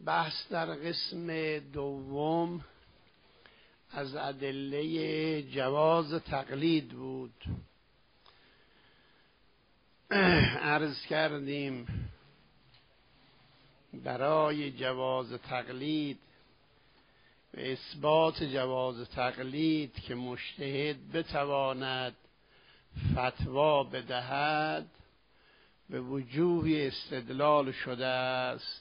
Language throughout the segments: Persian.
بحث در قسم دوم از ادله جواز تقلید بود. عرض کردیم برای جواز تقلید و اثبات جواز تقلید که مجتهد بتواند فتوا بدهد به وجوه استدلال شده است.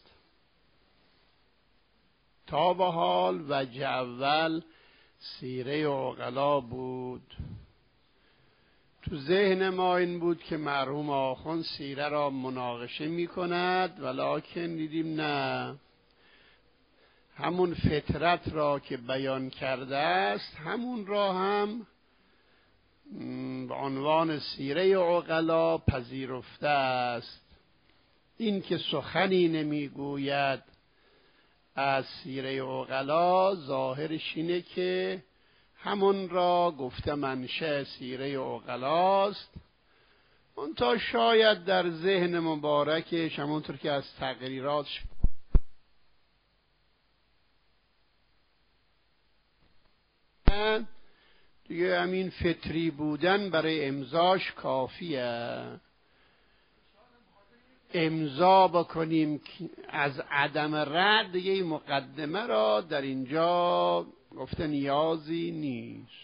تا به حال وجه اول سیره عقلا بود. تو ذهن ما این بود که مرحوم آخوند سیره را مناقشه می کند، ولکن دیدیم نه، همون فطرت را که بیان کرده است همون را هم به عنوان سیره عقلا پذیرفته است. این که سخنی نمیگوید از سیره عقلا ظاهرش اینه که همون را گفته منشأ سیره عقلاست. اون تا شاید در ذهن مبارکش همونطور که از تقریراتش دیگه همین فطری بودن برای امضاش کافیه. امضا بکنیم از عدم رد دیگه این مقدمه را در اینجا گفته نیازی نیست.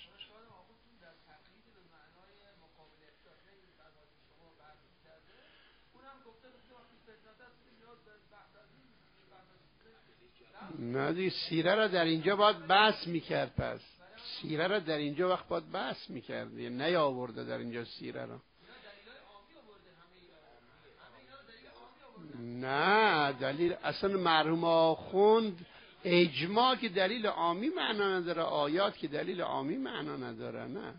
نه دیگه سیره را در اینجا باید بحث میکرد. پس سیره را در اینجا وقت باید بحث میکرد، نیاورده در اینجا سیره را. نه دلیل اصلا مرحوم آخوند اجماع که دلیل عامی معنا نداره، آیات که دلیل عامی معنا نداره. نه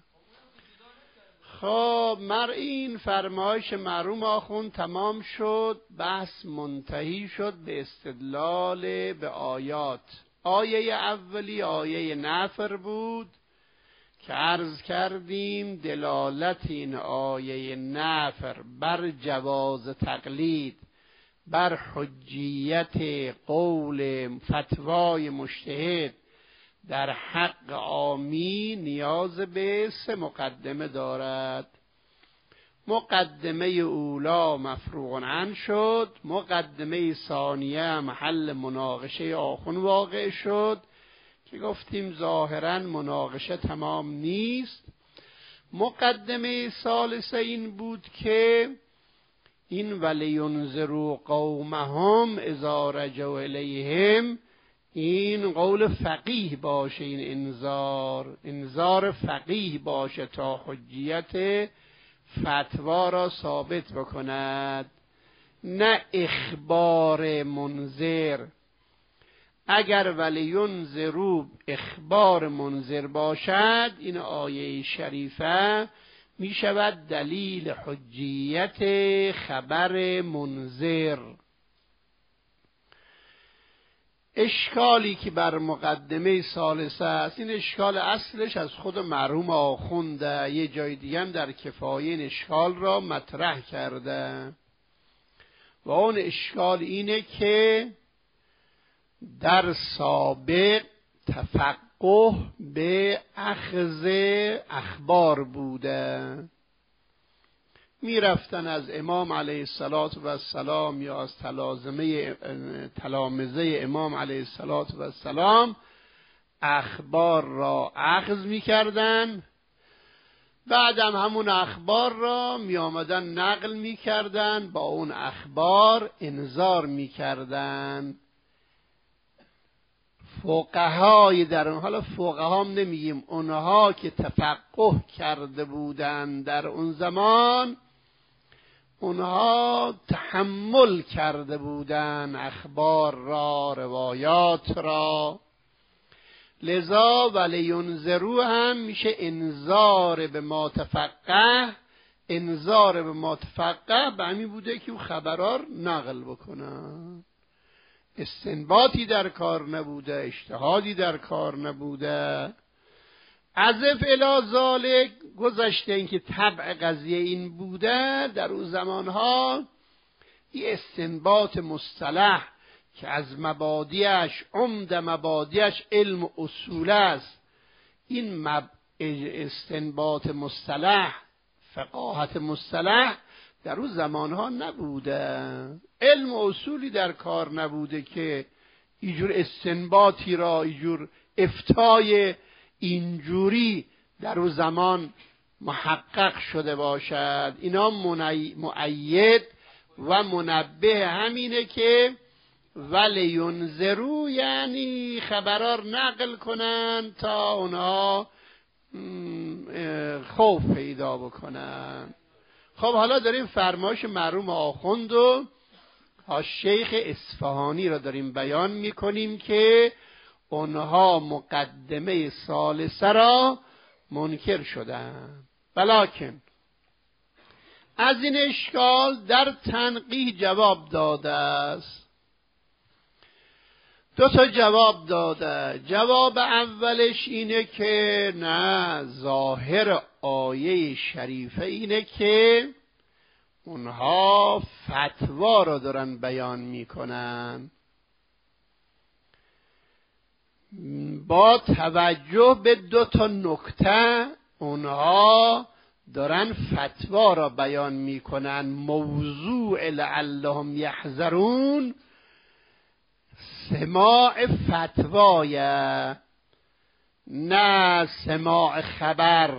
خب این فرمایش مرحوم آخوند تمام شد، بحث منتهی شد به استدلال به آیات. آیه اولی آیه نفر بود که عرض کردیم دلالت این آیه نفر بر جواز تقلید، بر حجیت قول فتوای مجتهد در حق عامی نیاز به 3 مقدمه دارد. مقدمه اولا مفروغ عنه شد، مقدمه ثانیه محل مناقشه آخوند واقع شد که گفتیم ظاهرا مناقشه تمام نیست. مقدمه ثالثه این بود که این ولینذروا قومهم اذا رجعوا الیهم، این قول فقیه باشه، این انذار فقیه باشه تا حجیت فتوا را ثابت بکند، نه اخبار منذر. اگر ولینذروا اخبار منذر باشد این آیه شریفه می شود دلیل حجیت خبر منذر. اشکالی که بر مقدمه ثالثه است، این اشکال اصلش از خود مرحوم آخونده، یه جای دیگه هم در کفایه این اشکال را مطرح کرده و اون اشکال اینه که در سابق تفقه به اخذ اخبار بوده. می رفتن از امام علیه السلام یا از تلامذه امام علیه السلام اخبار را اخذ می کردن، بعدم همون اخبار را می آمدن نقل می کردن، با اون اخبار انذار می کردن. فقهای در اون، حالا فقها هم نمیگیم، اونها که تفقه کرده بودن در اون زمان، اونها تحمل کرده بودن اخبار را، روایات را، لذا ولینذروا هم میشه انذار به ما تفقه. انذار به ما تفقه به همین بوده که اون خبرار نقل بکنن، استنباطی در کار نبوده، اجتهادی در کار نبوده. عزف الی ذالک گذشته این که طبع قضیه این بوده، در اون زمانها یه استنباط مصطلح که از مبادیش، عمده مبادیش علم اصول است، این استنباط مصطلح، فقاهت مصطلح در اون زمانها نبوده، علم اصولی در کار نبوده که اینجور استنباطی را، اینجور افتای اینجوری در اون زمان محقق شده باشد. اینا مؤید و منبه همینه که ولینذروا، یعنی خبرار نقل کنن تا اونها خوف پیدا بکنن. خب حالا داریم فرمایش مرحوم آخوند و شیخ اصفهانی را داریم بیان میکنیم که اونها مقدمه ثالثه را منکر شدن. ولکن از این اشکال در تنقیح جواب داده است. دو تا جواب داده. جواب اولش اینه که نه، ظاهر آیه شریفه اینه که اونها فتوا را دارن بیان میکنن با توجه به دو تا نکته. اونها دارن فتوا را بیان میکنن، موضوع لعلهم یحذرون سماع فتوایه، نه سماع خبر.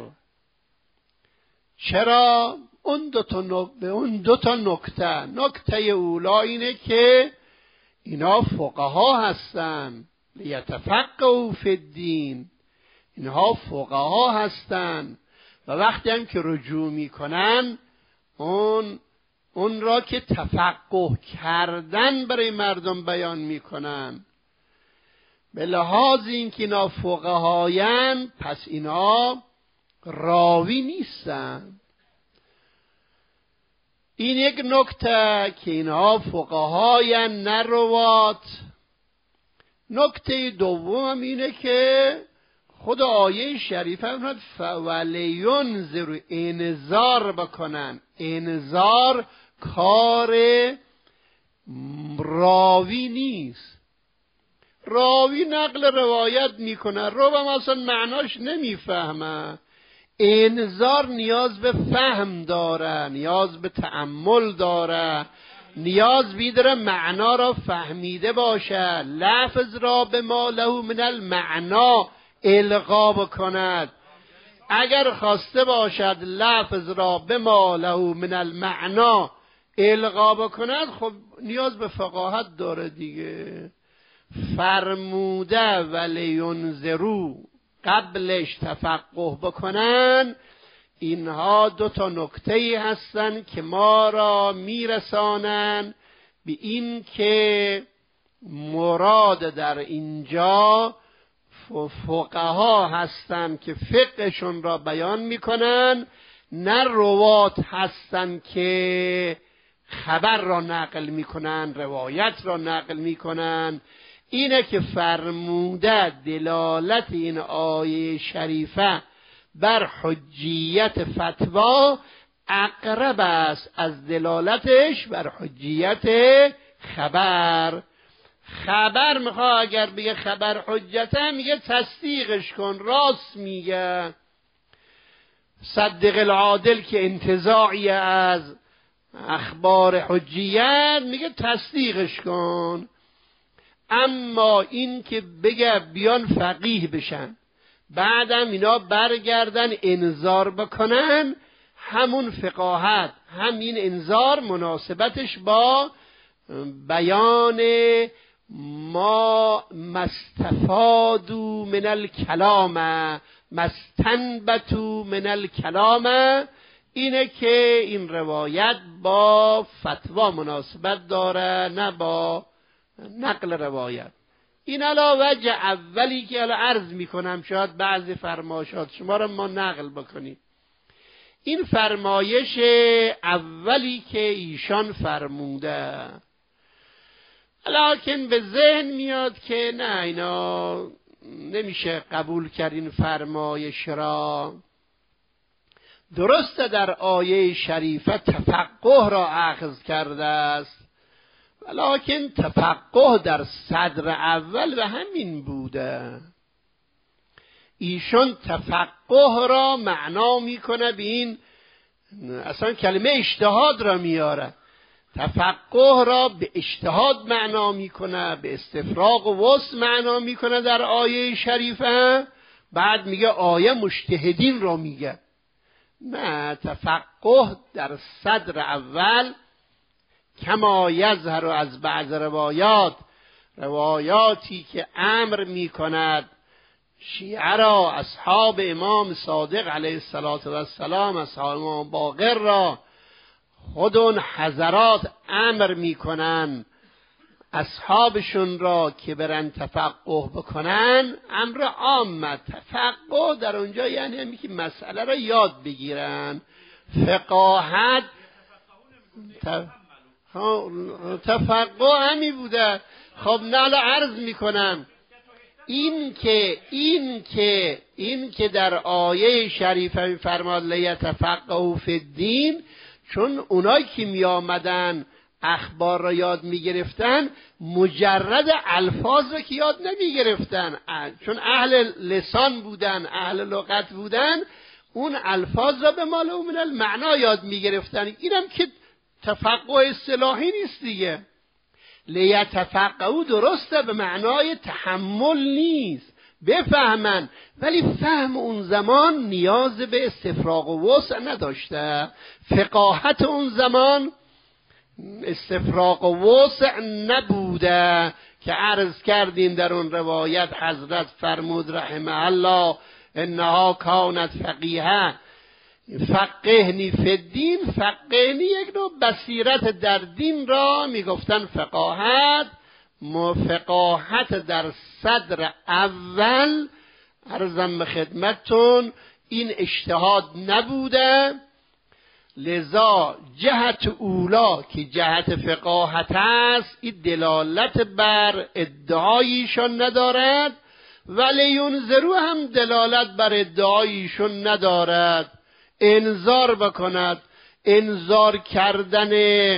چرا؟ اون دو تا نکته. نکته اولا اینه که اینا فقها هستن، لیتفقهوا فی الدین، اینها فقها هستن و وقتی هم که رجوع میکنن اون را که تفقه کردن برای مردم بیان میکنن. به لحاظ اینکه اینا فقهاین، پس اینا راوی نیستن. این یک نکته که اینها فقهاین نه روات. نکته دوم اینه که خود آیه شریفه فرمود فولینذروا، انذار بکنن. انذار کار راوی نیست. راوی نقل روایت میکنه، رو اصلا معناش نمیفهمه. انذار نیاز به فهم داره، نیاز به تأمل داره، نیاز بیداره معنا را فهمیده باشه، لفظ را به ما له من المعنا القا بکند. اگر خواسته باشد لفظ را به ما له من المعنا القا بکند، خب نیاز به فقاهت داره دیگه. فرموده ولینذروا، قبلش تفقه بکنن. اینها دو تا نکته‌ای هستن که ما را میرسانن به این که مراد در اینجا فقها هستن که فقهشون را بیان میکنن، نه روات هستن که خبر را نقل میکنن، روایت را نقل میکنن. اینه که فرموده دلالت این آیه شریفه بر حجیت فتوا اقرب است از دلالتش بر حجیت خبر. خبر میخواه اگر بگه خبر حجته، میگه تصدیقش کن، راست میگه. صدق العادل که انتزاعی از اخبار حجیت، میگه تصدیقش کن. اما این که بگه بیان فقیه بشن، بعدم اینا برگردن انذار بکنن، همون فقاهت، همین انذار مناسبتش با بیان ما مستفادوا من الکلام، مستنبتوا من الکلام، اینه که این روایت با فتوا مناسبت داره، نه با نقل روایت. این علاوه وجه اولی که الان عرض میکنم، شاید بعضی فرمایشات شما را ما نقل بکنیم. این فرمایش اولی که ایشان فرموده، لکن به ذهن میاد که نه، اینا نمیشه قبول کرد این فرمایش را. درسته در آیه شریفه تفقه را اخذ کرده است، ولیکن تفقه در صدر اول به همین بوده. ایشون تفقه را معنا میکنه به این، اصلا کلمه اجتهاد را میاره، تفقه را به اجتهاد معنا میکنه، به استفراغ و وسع معنا میکنه در آیه شریفه. بعد میگه آیه مجتهدین را میگه. نه، تفقه در صدر اول کما یظهر از بعض روایاتی که امر میکند شیعه را، اصحاب امام صادق علیه السلام، اصحاب امام باقر را، خود اون حضرات امر میکنن اصحابشون را که برن تفقه بکنن. امر عام تفقه در اونجا یعنی همین که مسئله را یاد بگیرن. فقاهت تفقه همی بوده. خب نه عرض میکنم این که در آیه شریفه میفرماد لیتفقهوا فی الدین، چون اونایی که می آمدن اخبار را یاد می گرفتن مجرد الفاظ را که یاد نمی گرفتن، چون اهل لسان بودن، اهل لغت بودن، اون الفاظ را به مال و من المعنا یاد می گرفتن. اینم که تفقه اصطلاحی نیست دیگه. لیتفقهوا درسته به معنای تحمل نیست، بفهمن، ولی فهم اون زمان نیاز به استفراغ و وسع نداشته. فقاهت اون زمان استفراغ و وسع نبوده که عرض کردیم در اون روایت حضرت فرمود رحمه الله انها کانت فقیهه فقهنی فی الدین. فقهنی یک نوع بصیرت در دین را میگفتن فقاهت. فقاهت در صدر اول عرضم به خدمتتون این اجتهاد نبوده، لذا جهت اولا که جهت فقاهت است این دلالت بر ادعایشون ندارد، ولی ینظروا هم دلالت بر ادعایشون ندارد. انذار بکند، انذار کردن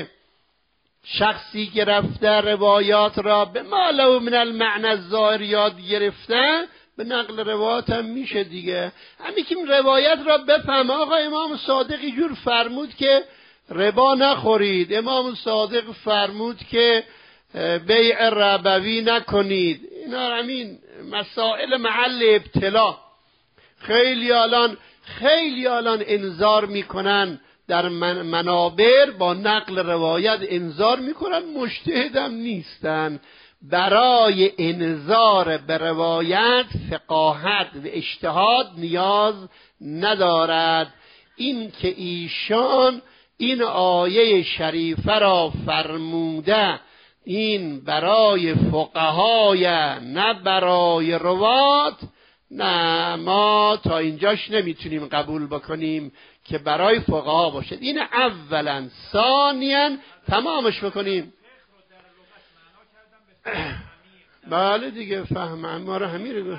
شخصی که رفته روایات را به ما له من المعنى الظاهر یاد گرفته، به نقل روایات هم میشه دیگه. همین که روایت را بفهم. آقا امام صادق جور فرمود که ربا نخورید، امام صادق فرمود که بیع ربوی نکنید. اینا همین مسائل محل ابتلا. خیلی الان انذار میکنن در منابر، با نقل روایت انذار میکنن، مجتهدم نیستن. برای انذار به روایت فقاهت و اجتهاد نیاز ندارد. این که ایشان این آیه شریفه را فرموده این برای فقهای نه برای روات، نه ما تا اینجاش نمیتونیم قبول بکنیم که برای فقها باشد. این اولا. ثانیا تمامش بکنیم. بله دیگه فهم ما رو همین رو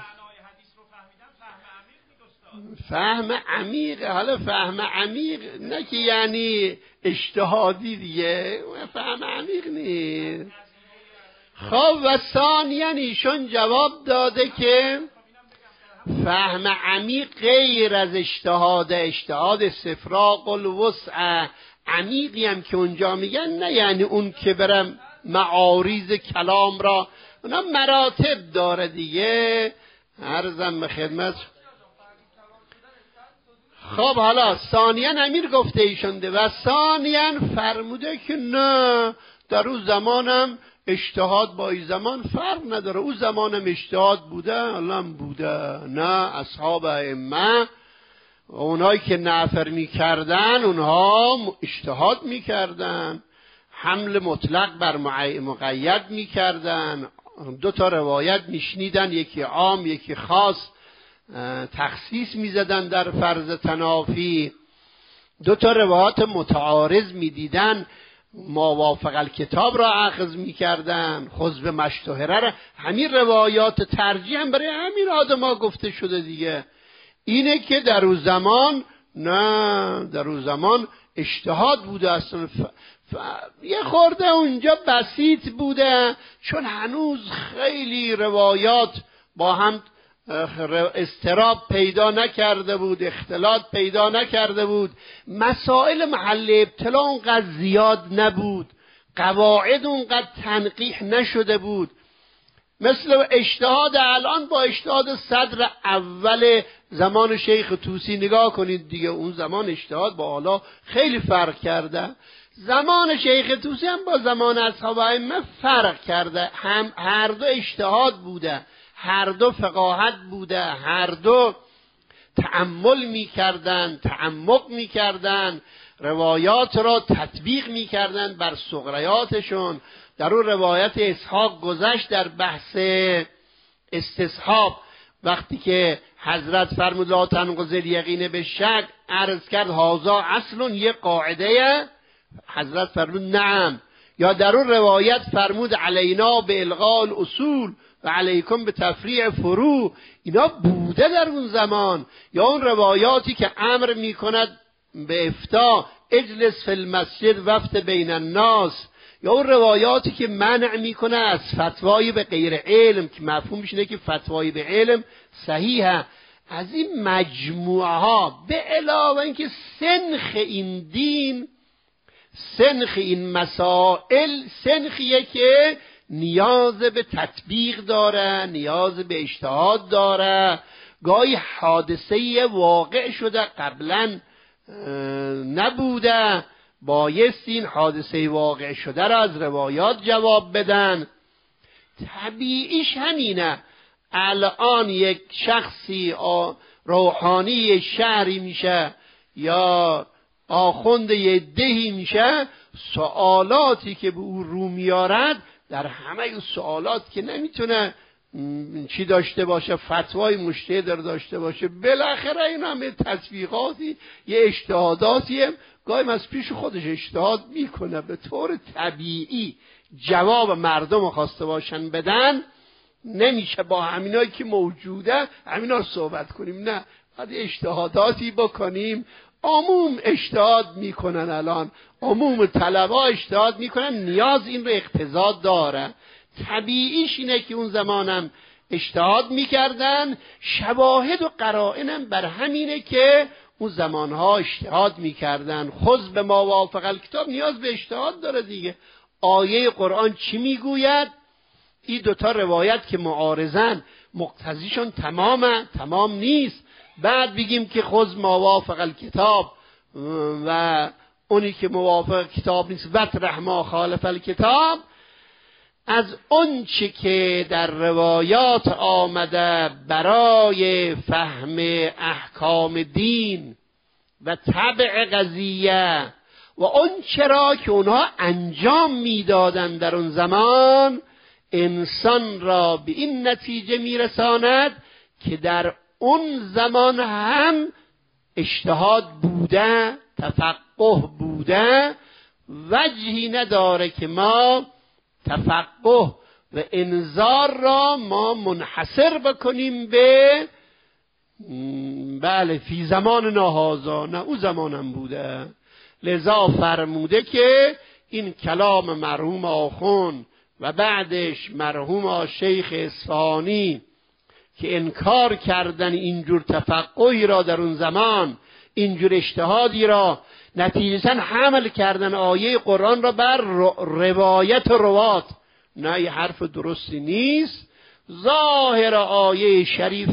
فهم عمیق. حالا فهم عمیق نه که یعنی اجتهادی دیگه، فهم عمیق نیست. خب و ثانیا ایشون جواب داده که فهم عمیق غیر از اجتهاد استفراغ الوسع. عمیقی هم که اونجا میگن نه یعنی اون که برم معاریض کلام را، اونا مراتب داره دیگه. عرضم به خدمت. خب حالا ثانیا امیر گفته ایشونده و ثانیا فرموده که نه در اون زمانم اجتهاد با این زمان فرق نداره. اون زمانم اجتهاد بوده، الان بوده. نه، اصحاب ائمه اونایی که نفر میکردن اونها اجتهاد میکردن، حمل مطلق بر مقید میکردن. دو تا روایت میشنیدن، یکی عام یکی خاص، تخصیص میزدن در فرض تنافی. دو تا روایات متعارض میدیدن، موافق الکتاب را اخذ میکردن، خذ مشتهره را. همین روایات ترجیح هم برای همین آدما گفته شده دیگه. اینه که در اون زمان نه، در اون زمان اجتهاد بوده. اصلا یه خورده اونجا بسیط بوده، چون هنوز خیلی روایات با هم اضطراب پیدا نکرده بود، اختلاط پیدا نکرده بود، مسائل محل ابتلا اونقدر زیاد نبود، قواعد اونقدر تنقیح نشده بود. مثل اجتهاد الان با اجتهاد صدر اول زمان شیخ طوسی نگاه کنید دیگه، اون زمان اجتهاد با حالا خیلی فرق کرده. زمان شیخ طوسی هم با زمان اصحاب ائمه فرق کرده، هم هر دو اجتهاد بوده، هر دو فقاهت بوده، هر دو تأمل می‌کردند، تعمق می‌کردند، روایات را تطبیق می‌کردند بر صغریاتشون. در اون روایت اسحاق گذشت در بحث استصحاب، وقتی که حضرت فرمود لا تنقض الیقین به شک، عرض کرد هذا اصل، یه قاعده، حضرت فرمود نعم. یا در اون روایت فرمود علینا به الغاء الاصول و علیکم به تفریع فروع. اینا بوده در اون زمان. یا اون روایاتی که امر میکند به افتاء اجلس فی المسجد وفت بین الناس، یا اون روایاتی که منع میکنه از فتوای به غیر علم، که مفهومش اینه که فتوای به علم صحیحه. از این مجموعه ها به علاوه اینکه سنخ این دین، سنخ این مسائل سنخیه که نیاز به تطبیق داره، نیاز به اجتهاد داره. گاهی حادثه واقع شده قبلا نبوده، بایست این حادثه واقع شده را از روایات جواب بدن. طبیعیش همینه. الان یک شخصی روحانی شهری میشه یا آخوند یه دهی میشه، سوالاتی که به او رو میارد در همه سوالات که نمیتونه چی داشته باشه، فتوای مجتهد داشته باشه، بالاخره این همه تطبیقاتی یه اجتهاداتی گاهی از پیش خودش اجتهاد میکنه. به طور طبیعی جواب مردم خواسته باشن بدن، نمیشه با همینایی که موجوده همینا صحبت کنیم، نه، باید اجتهاداتی بکنیم. عموم اجتهاد میکنن، الان عموم طلبا اجتهاد میکنن، نیاز این رو اقتضا داره. طبیعیش اینه که اون زمانم اجتهاد میکردن. شواهد و قرائنم بر همینه که اون زمانها اجتهاد میکردن. خذ به ما وافق الکتاب نیاز به اجتهاد داره دیگه. آیه قرآن چی میگوید؟ این دوتا روایت که معارضن مقتضیشون تمام نیست. بعد بگیم که خذ ما وافق الکتاب و اونی که موافق کتاب نیست وطرح ما خالف الکتاب. از اون چی که در روایات آمده برای فهم احکام دین و طبع قضیه و اون چرا که اونها انجام میدادن در اون زمان، انسان را به این نتیجه میرساند که در اون زمان هم اجتهاد بوده، تفقه بوده. وجهی نداره که ما تفقه و انذار را ما منحصر بکنیم به بله فی زمان نهازا، نه او زمانم بوده. لذا فرموده که این کلام مرحوم آخوند و بعدش مرحوم شیخ اصفهانی که انکار کردن اینجور تفقهی را در اون زمان، اینجور اجتهادی را، نتیجتاً حمل کردن آیه قرآن را بر روایت روات. نه، یه حرف درستی نیست. ظاهر آیه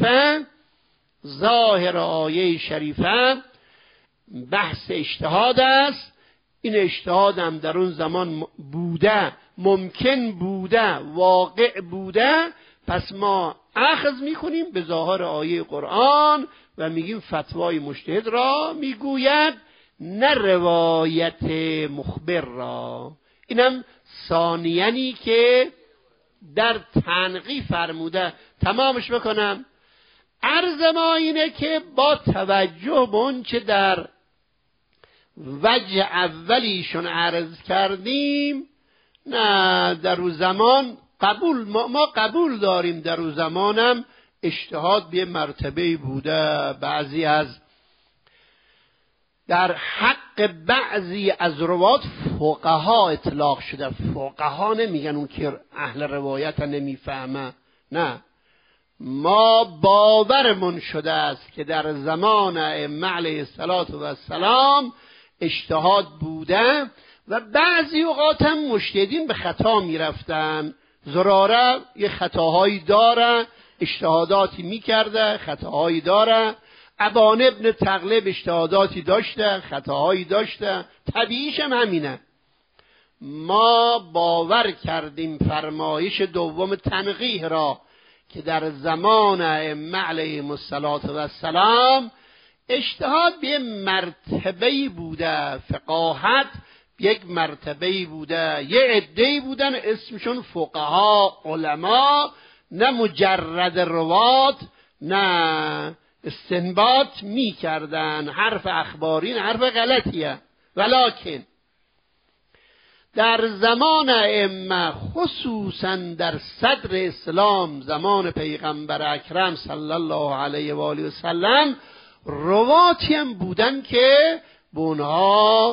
شریفه بحث اجتهاد است. این اجتهاد هم در اون زمان بوده، ممکن بوده، واقع بوده. پس ما اخذ میکنیم به ظاهر آیه قرآن و میگیم فتوای مجتهد را میگوید، نه روایت مخبر را. اینم ثانیانی که در تنقیح فرموده. تمامش بکنم. عرض ما اینه که با توجه به اون چه در وجه اولیشون عرض کردیم، نه در اون زمان ما قبول داریم در اون زمانم اجتهاد به مرتبه بوده. بعضی از در حق بعضی از روات فقها اطلاق شده. فقها نمیگن اون که اهل روایت نمیفهمه، نه، ما باورمون شده است که در زمان ائمه علیه السلام اجتهاد بوده و بعضی اوقات هم مجتهدین به خطا میرفتن. زراره یه خطاهایی داره، اجتهاداتی میکرده، خطاهایی داره. ابان ابن تغلب اجتهاداتی داشته، خطاهایی داشته، طبیعیش هم همینه. ما باور کردیم فرمایش دوم تنقیح را که در زمان ائمه علیهم السلام اجتهاد به مرتبه‌ای بوده، فقاهت یک مرتبه‌ای بوده، یه عده‌ای بودن اسمشون فقها، علما، نه مجرد روات، نه استنباط می کردن. حرف اخباری حرف غلطیه. ولکن در زمان ائمه خصوصا در صدر اسلام زمان پیغمبر اکرم صلی الله علیه و آله و سلم رواتی هم بودن که به اونها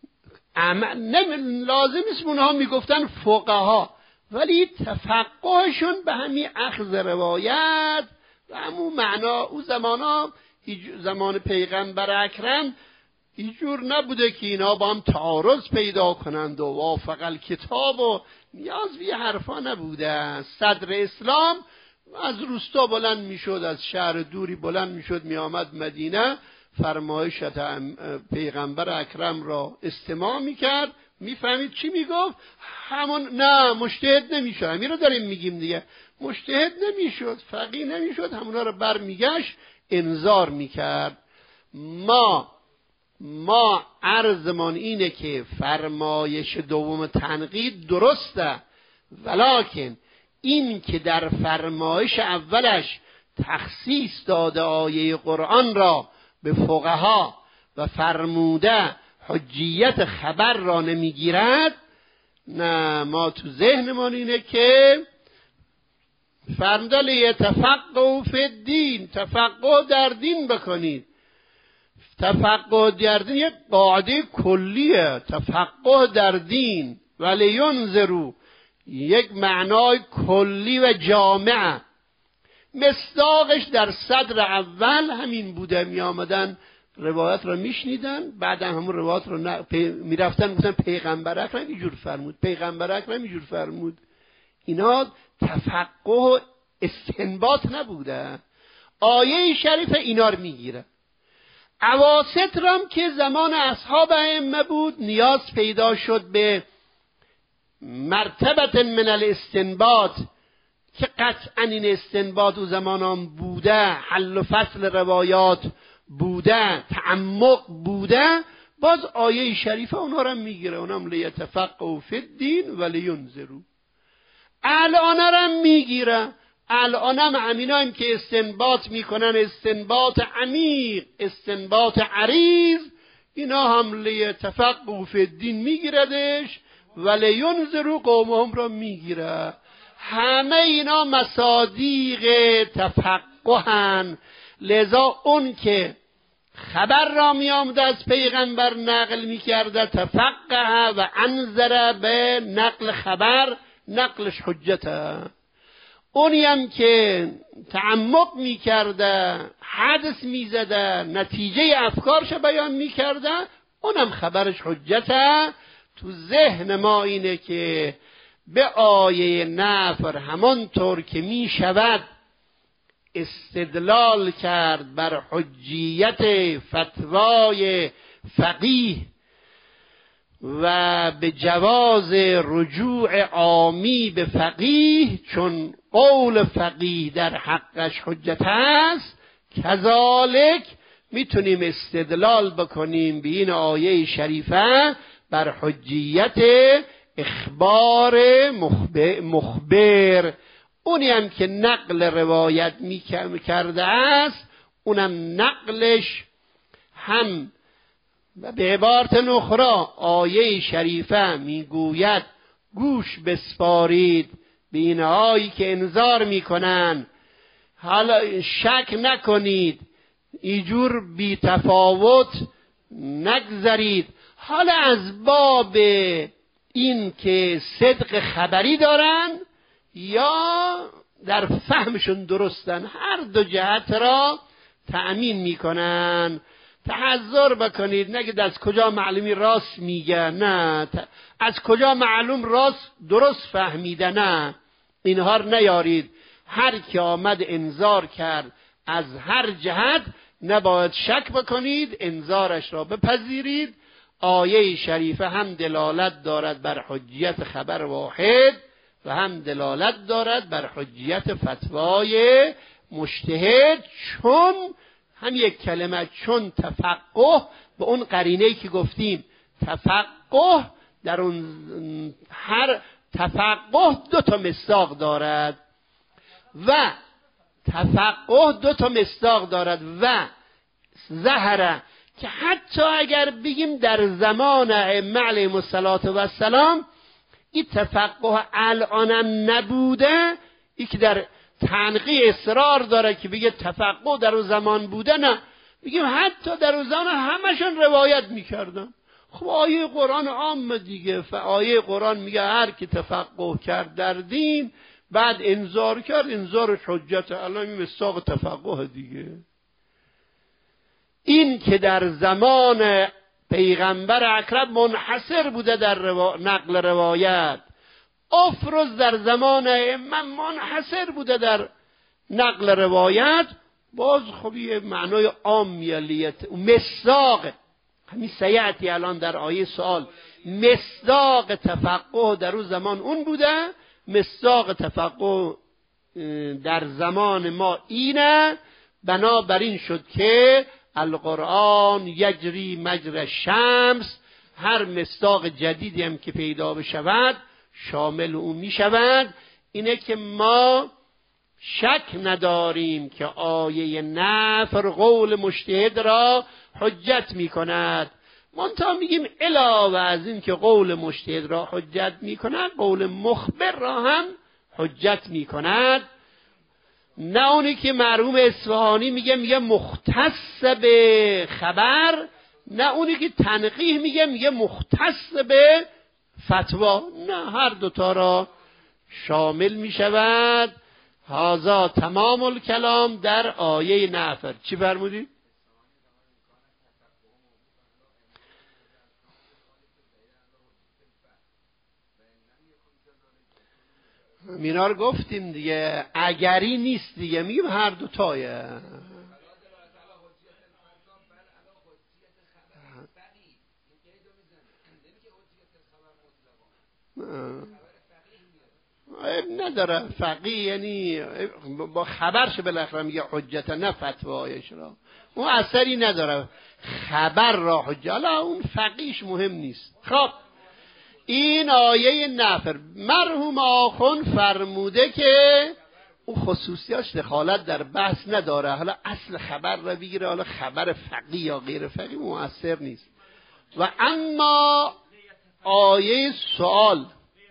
لازم نیست اونها میگفتن فقها، ولی تفقهشون به همین اخذ روایت و همون معنا. اون زمان پیغمبر اکرم اینجور نبوده که اینا با هم تعارض پیدا کنند و وافق الکتاب و نیاز به حرفا نبوده. صدر اسلام از روستا بلند میشد، از شهر دوری بلند میشد، میآمد مدینه، فرمایش پیغمبر اکرم را استماع میکرد، میفهمید چی میگفت، همون نه مجتهد نمیشد. همین رو داریم میگیم دیگه، مجتهد نمیشد، فقیه نمیشد، همونا رو برمیگشت انظار میکرد. ما عرضمان اینه که فرمایش دوم تنقید درسته، ولکن این که در فرمایش اولش تخصیص داده آیه قرآن را به فقها و فرموده حجیت خبر را نمیگیرد، نه، ما تو ذهنمان اینه که فرموده لیتفقهوا فی الدین، تفقه در دین بکنید. تفقه در دین یک قاعده کلیه، تفقه در دین، ولینذروا یک معنای کلی و جامع. مصداقش در صدر اول همین بوده، می آمدن روایت را میشنیدن، بعد همون روایت را میرفتن گفتن پیغمبر اکرم اینجور فرمود، پیغمبر اکرم اینجور فرمود. اینا تفقه و استنباط نبوده. آیه شریف اینا رو میگیره. اواسط رام که زمان اصحاب ائمه بود، نیاز پیدا شد به مرتبه من الاستنباط که قطعا این استنباط و زمانان بوده، حل و فصل روایات بوده، تعمق بوده. باز آیه شریفه اونها را میگیره، اونم لیتفقهوا فی الدین ولینذروا. الان را میگیره، الانم همینایم که استنباط میکنن، استنباط عمیق، استنباط عریض، اینا هم لیتفقهوا فی الدین میگیردش، ولینذروا قومهم را میگیره. همه اینا مصادیق تفقهن. لذا اون که خبر را می آمده از پیغمبر نقل می کرده تفقه و انظر به نقل خبر، نقلش حجته. اونی هم که تعمق می کرده، حدث می زده، نتیجه افکارش بیان می کرده، اونم خبرش حجته. تو ذهن ما اینه که به آیه نفر همانطور که می شود استدلال کرد بر حجیت فتوای فقیه و به جواز رجوع عامی به فقیه، چون قول فقیه در حقش حجت است، کذالک میتونیم استدلال بکنیم به این آیه شریفه بر حجیت اخبار مخبر. اونی هم که نقل روایت کرده است، اونم نقلش هم به عبارت اخرى آیه شریفه میگوید گوش بسپارید به اینهایی که انذار میکنن، حالا شک نکنید، اینجور بی تفاوت نگذرید، حالا از باب این که صدق خبری دارن یا در فهمشون درستن، هر دو جهت را تأمین میکنن. تحذر بکنید، نگید از کجا معلومی راست میگه، نه از کجا معلوم راست درست فهمیده، نه اینها رو نیارید. هر کی آمد انذار کرد از هر جهت نباید شک بکنید، انذارش را بپذیرید. آیه شریفه هم دلالت دارد بر حجیت خبر واحد و هم دلالت دارد بر حجیت فتوای مجتهد، چون هم یک کلمه، چون تفقه به اون قرینه‌ای که گفتیم، تفقه در اون هر تفقه 2 مصداق دارد و تفقه 2 مصداق دارد و ظهره که حتی اگر بگیم در زمان ائمه علیهم السلام این تفقه الانم نبوده، این که در تنقیح اصرار داره که بگه تفقه در اون زمان بوده، نه بگیم حتی در اون زمان همشون روایت میکردن. خب آیه قرآن عام دیگه، آیه قرآن میگه هر کی تفقه کرد در دین بعد انذار کرد، انذارش حجت، الان این مصداق تفقه دیگه. این که در زمان پیغمبر اکرم منحصر بوده در نقل روایت، افرز در زمان ائمه منحصر بوده در نقل روایت، باز خب یه معنای عامیت مصداق همین سیعتی الان در آیه سوال، مصداق تفقه در اون زمان اون بوده، مصداق تفقه در زمان ما اینه. بنابراین شد که القرآن یجری مجری الشمس، هر مصداق جدیدی هم که پیدا بشود شامل اون می شود. اینه که ما شک نداریم که آیه نفر قول مجتهد را حجت می کند، منتها میگیم علاوه از این که قول مجتهد را حجت می کند، قول مخبر را هم حجت می کند. نه اونی که مرحوم اصفهانی میگه مختص به خبر، نه اونی که تنقیح میگه مختص به فتوا، نه هر دوتا را شامل میشود. هذا تمام الکلام در آیه نفر. چی فرمودی؟ مینا رو گفتیم دیگه، اگری نیست دیگه، میگیم هر دو تایه. نداره فقیه، یعنی با خبرش بالاخره میگه حجت، نه فتوایش را، اون اثری نداره، خبر را حجت، حالا اون فقیهش مهم نیست. خب این آیه نفر، مرحوم آخوند فرموده که اون خصوصیاش دخالت در بحث نداره، حالا اصل خبر را بگیره، حالا خبر فقیه یا غیر فقیه مؤثر نیست. و اما آیه سوال،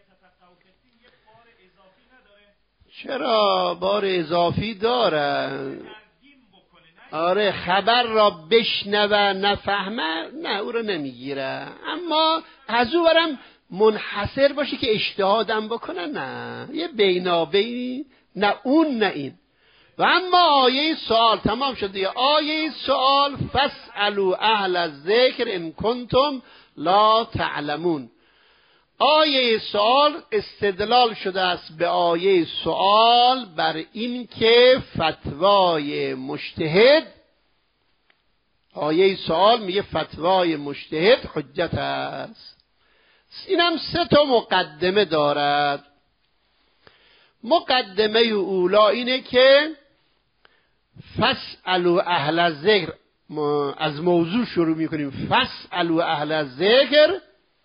چرا بار اضافی داره؟ آره خبر را بشنوه نفهمه، نه او رو نمیگیره، اما از او برم منحصر باشه که اجتهادم بکنه، نه یه بینابینی، نه اون نه این. و اما آیه سوال تمام شد دیگه. آیه سوال فاسألوا اهل الذکر ان کنتم لا تعلمون. آیه سوال استدلال شده است به آیه سوال بر این که فتوای مجتهد، آیه سوال میگه فتوای مجتهد حجت است. اینم 3 مقدمه دارد. مقدمه اولا اینه که فاسألوا اهل الذکر، از موضوع شروع میکنیم، فاسألوا اهل الذکر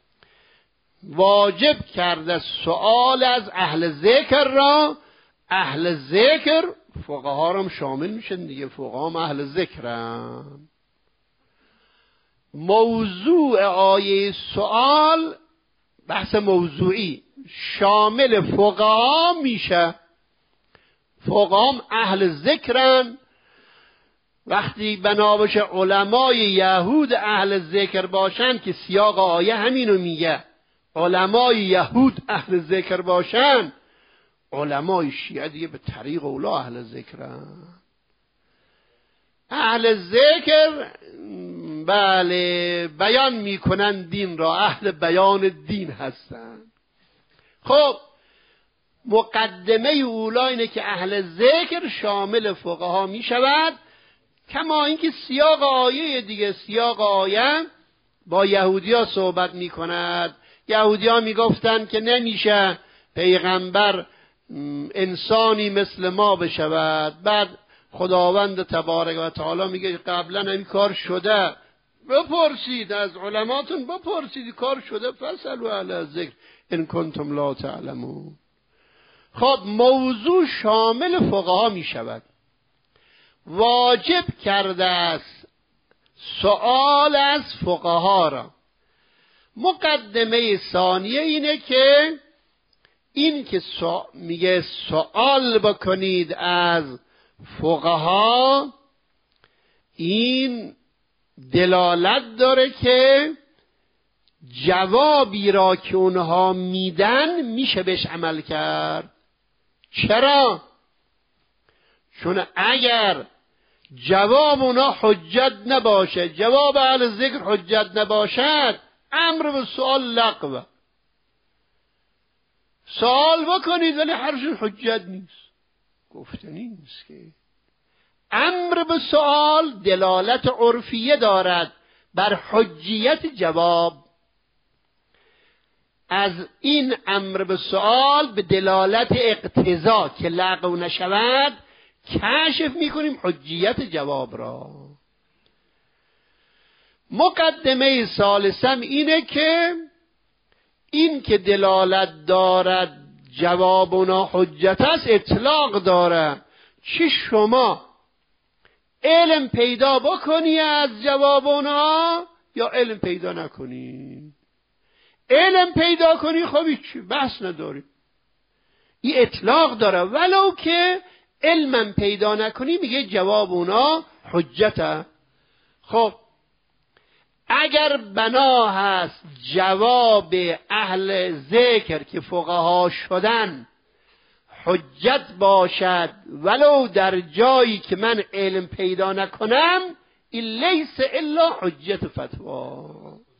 واجب کرده سؤال از اهل ذکر را. اهل ذکر فقها هم شامل میشن دیگه، فقها هم اهل ذکرن. موضوع آیه سؤال بحث موضوعی شامل فقها میشه، فقها هم اهل ذکرن وقتی بنا باشه علمای یهود اهل ذکر باشن، که سیاق آیه همینو میگه، علمای یهود اهل ذکر باشن، علمای شیعه دیگه به طریق اولا اهل ذکرن. اهل ذکر بله بیان میکنن دین را، اهل بیان دین هستن. خب مقدمه اولا اینه که اهل ذکر شامل فقها می شود، کما اینکه سیاق آیه دیگه، سیاق آیه با یهودیا صحبت می کند. یهودیا می گفتن که نمیشه پیغمبر انسانی مثل ما بشود. بعد خداوند تبارک و تعالی میگه قبلا این کار شده، بپرسید از علماتون، بپرسید کار شده، فاسألوا اهل الذکر ان کنتم لا تعلمون. خب موضوع شامل فقها می شود. واجب کرده است سؤال از فقها را. مقدمه ثانیه اینه که این که میگه سؤال بکنید از فقها، این دلالت داره که جوابی را که اونها میدن میشه بهش عمل کرد. چرا؟ چون اگر جواب اونها حجت نباشه، جواب اهل ذکر حجت نباشد، امر به سؤال لغوه. سوال بکنید ولی حرفشون حجت نیست، گفتنی نیست. که امر به سؤال دلالت عرفیه دارد بر حجیت جواب. از این امر به سؤال به دلالت اقتضا که لغو نشود کشف میکنیم حجیت جواب را. مقدمه ثالثم اینه که این که دلالت دارد جوابنا حجت است اطلاق داره. چی شما علم پیدا بکنی از جوابنا یا علم پیدا نکنی؟ علم پیدا کنی خب هیچ بحث نداری، این اطلاق داره. ولو که علم پیدا نکنی میگه جواب اونا حجته. خب اگر بنا هست جواب اهل ذکر که فقها شدن حجت باشد ولو در جایی که من علم پیدا نکنم، این لیس الا حجت فتوا.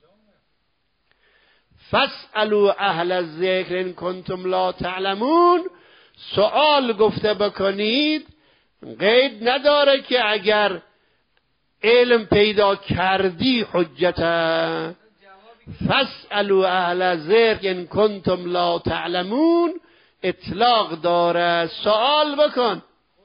فاسألوا اهل الذکر ان کنتم لا تعلمون. سؤال گفته بکنید قید نداره که اگر علم پیدا کردی حجته. فاسألوا اهل الذکر ان کنتم لا تعلمون اطلاق داره. سؤال بکن.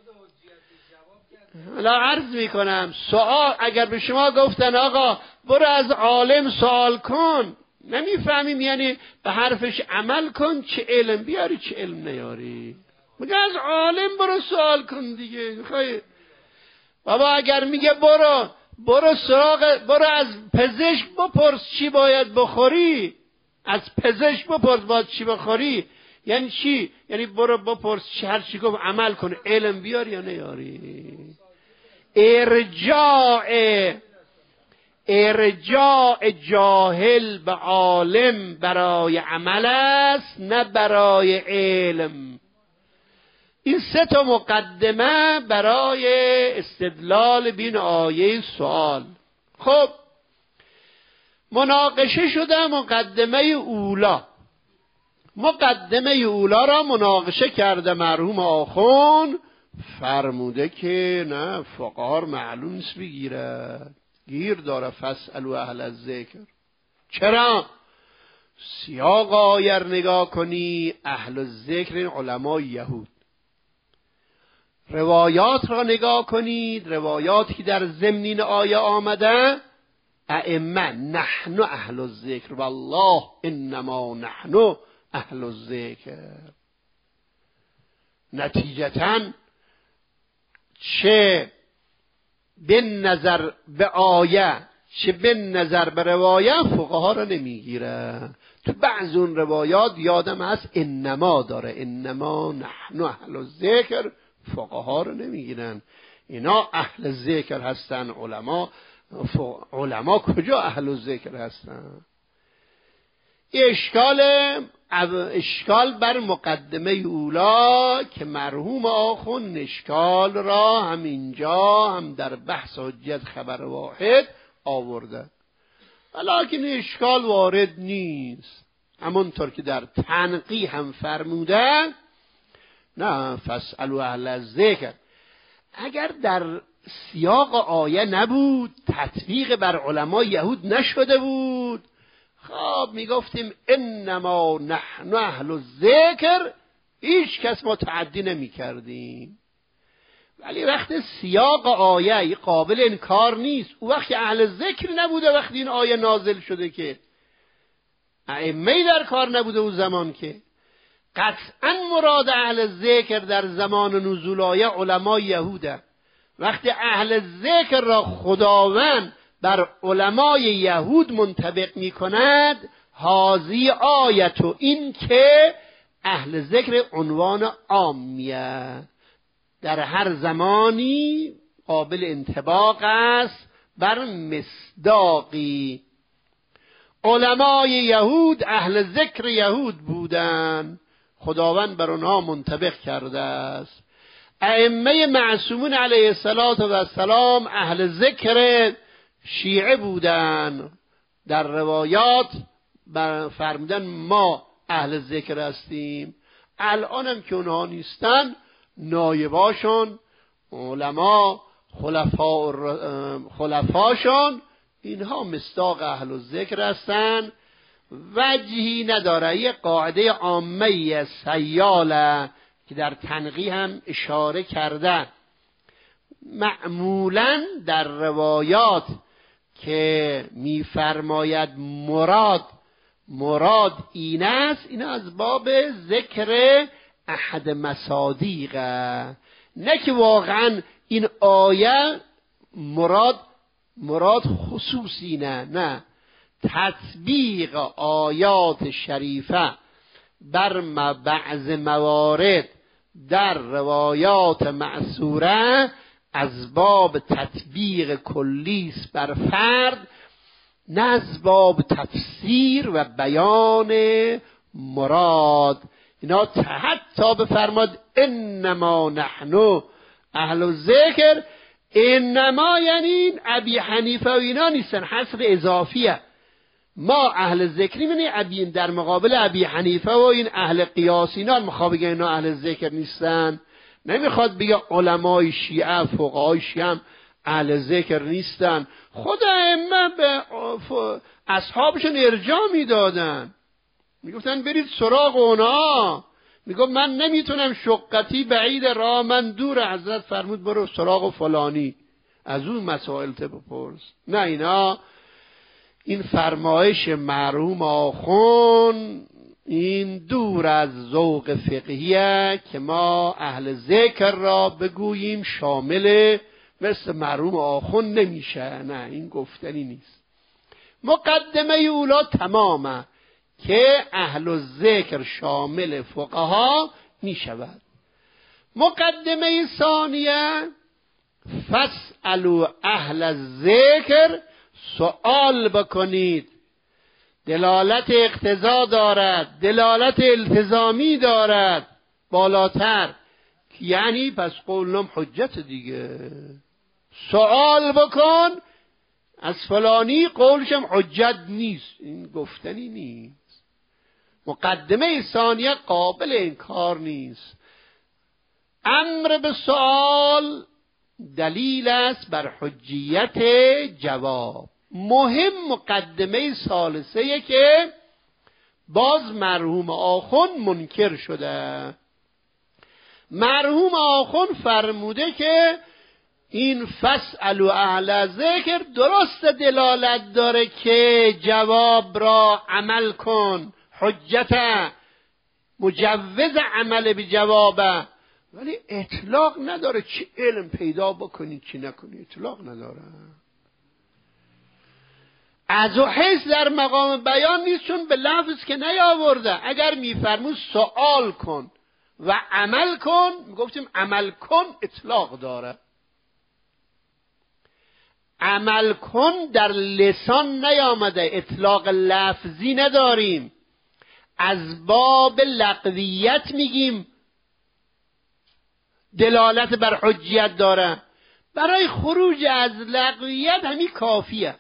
حالا عرض میکنم سؤال اگر به شما گفتن آقا برو از عالم سؤال کن، نمیفهمیم یعنی به حرفش عمل کن، چه علم بیاری چه علم نیاری. میگه از عالم برو سوال کن دیگه. خیلی بابا اگر میگه برو از پزشک بپرس چی باید بخوری، از پزشک بپرس باید چی بخوری، یعنی چی؟ یعنی برو بپرس هر چی گفت عمل کن، علم بیاری یا نیاری. ارجاع جاهل به عالم برای عمل است نه برای علم. این سه تا مقدمه برای استدلال بین آیه سوال. خب مناقشه شده مقدمه اولا را مناقشه کرده مرحوم آخوند، فرموده که نه فقار معلوم نیست بگیره، گیر داره. فاسألوا اهل الذکر. چرا؟ سیاق آیه نگاه کنی، اهل الذکر این علمای یهود. روایات را نگاه کنید، روایاتی که در ضمنین آیه آمده، ائمه نحن اهل الذکر والله انما نحن اهل الذکر. نتیجتاً چه به نظر به آیه چه به نظر به روایت فقها را نمیگیره. تو بعض اون روایات یادم هست انما داره، انما نحن اهل الذکر، فقها را نمیگیرن. اینا اهل ذکر هستن. علما کجا اهل ذکر هستن؟ اشکال بر مقدمه اولا که مرحوم آخوند اشکال را هم اینجا هم در بحث حجت خبر واحد آورده، ولیکن اشکال وارد نیست. همونطور که در تنقیح هم فرموده، نه فاسألوا اهل الذکر، اگر در سیاق آیه نبود، تطبیق بر علما یهود نشده بود، خب میگفتیم انما نحن اهل الذکر، هیچ کس متعدی نمی کردیم. ولی وقت سیاق آیه قابل انکار نیست، او وقتی اهل ذکر نبوده، وقتی این آیه نازل شده که ائمه در کار نبوده او زمان، که قطعا مراد اهل ذکر در زمان نزول آیه علما یهوده. وقتی اهل ذکر را خداوند بر علمای یهود منطبق می کند، هذه آیت، و این که اهل ذکر عنوان عامیه، در هر زمانی قابل انطباق است بر مصداقی. علمای یهود اهل ذکر یهود بودند، خداوند بر آنها منطبق کرده است. ائمه معصومون علیه السلام اهل ذکر شیعه بودند، در روایات فرمودن ما اهل ذکر هستیم. الان هم که اونها نیستن، نایباشون، علما، خلفاشون، اینها مصداق اهل ذکر هستند. وجهی نداره. یه قاعده عامه سیاله که در تنقیح هم اشاره کردن، معمولا در روایات که میفرماید مراد این است، این از باب ذکر احد مصادیقه، نه که واقعا این آیه مراد خصوصی، نه تطبیق آیات شریفه بر بعض موارد در روایات معصوره از باب تطبیق کلیس بر فرد، نه از باب تفسیر و بیان مراد. اینا حتی بفرماد انما نحن اهل الذکر، انما یعنی ابی حنیفه و اینا نیستن، حصر اضافیه. ما اهل ذکریم، یعنی ابی در مقابل ابی حنیفه و این اهل قیاس اینا، میخواد بگه اینا اهل ذکر نیستن، نمیخواد بگه علمای شیعه، فقهای شیعه هم اهل ذکر نیستن. خود ائمه به اصحابشون ارجاع میدادن، میگفتن برید سراغ اونا. میگفت من نمیتونم، شقتی بعید راه من دور، حضرت فرمود برو سراغ فلانی، از اون مسائل بپرس. نه، اینا این فرمایش مرحوم آخوند این دور از ذوق فقهیه که ما اهل ذکر را بگوییم شامل مثل مرحوم آخوند نمیشه. نه، این گفتنی نیست. مقدمه اولا تمامه که اهل ذکر شامل فقها می شود. مقدمه ثانیه فاسألوا اهل الذکر، سؤال بکنید. دلالت اقتضا دارد، دلالت التزامی دارد بالاتر، یعنی پس قولم حجت دیگه. سؤال بکن از فلانی، قولشم حجت نیست، این گفتنی نیست. مقدمه ثانیه قابل انکار نیست. امر به سؤال دلیل است بر حجیت جواب. مهم مقدمه ثالثه که باز مرحوم آخوند منکر شده. مرحوم آخوند فرموده که این فاسألوا اهل ذکر درست دلالت داره که جواب را عمل کن، حجت مجوز عمل به جوابه، ولی اطلاق نداره چی علم پیدا بکنی چی نکنی، اطلاق نداره. از و حیث در مقام بیان نیست، چون به لفظ که نیاورده. اگر میفرمود سوال کن و عمل کن، میگفتیم عمل کن اطلاق داره. عمل کن در لسان نیامده، اطلاق لفظی نداریم، از باب لغویت میگیم، دلالت بر حجیت داره. برای خروج از لغویت همین کافیه.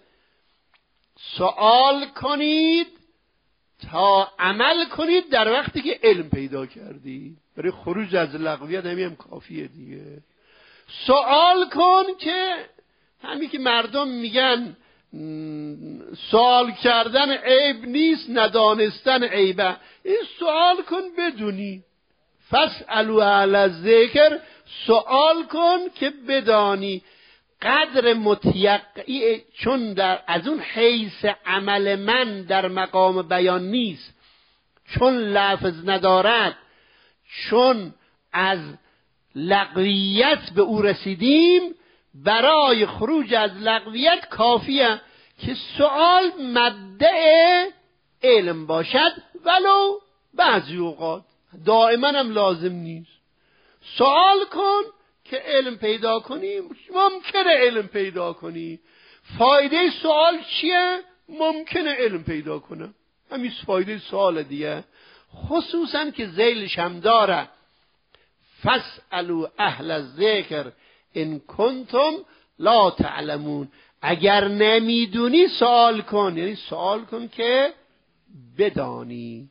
سوال کنید تا عمل کنید در وقتی که علم پیدا کردید. برای خروج از لغویت همین کافیه دیگه. سوال کن که همین که مردم میگن سوال کردن عیب نیست، ندانستن عیبه. این سوال کن بدونی. فاسألوا اهل الذکر، سوال کن که بدانی. قدر متیقعی، چون از اون حیث عمل من در مقام بیان نیست، چون لفظ ندارد، چون از لغویت به او رسیدیم، برای خروج از لغویت کافیه که سوال مبدأ علم باشد، ولو بعضی اوقات، دائما هم لازم نیست. سوال کن که علم پیدا کنی. ممکنه علم پیدا کنی. فایده سوال چیه؟ ممکنه علم پیدا کنه. همین فایده سوال دیگه. خصوصا که ذیلش هم داره فاسألوا اهل الذکر ان کنتم لا تعلمون. اگر نمیدونی سوال کن، یعنی سوال کن که بدانی.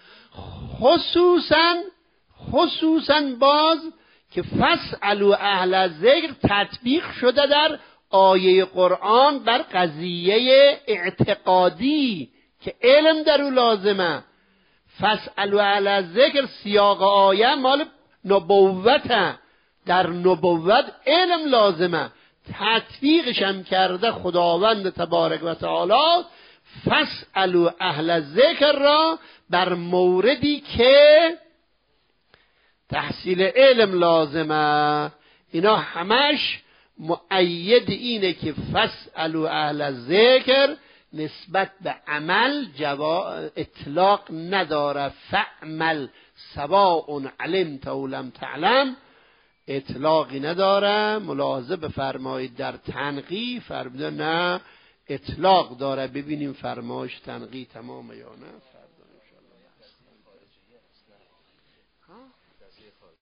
خصوصا باز که فاسألوا اهل الذکر تطبیق شده در آیه قرآن بر قضیه اعتقادی که علم در او لازمه. فاسألوا اهل الذکر سیاق آیه مال نبوته، در نبوت علم لازمه. تطبیقش هم کرده خداوند تبارک و تعالی فاسألوا اهل الذکر را بر موردی که تحصیل علم لازمه. اینا همش مؤید اینه که فاسألوا اهل الذکر نسبت به عمل اطلاق نداره. فعمل سواء علمت او لم تعلم اطلاقی نداره. ملاحظه بفرمایید در تنقیح فرموده نه اطلاق داره. ببینیم فرمایش تنقیح تمام یا نه.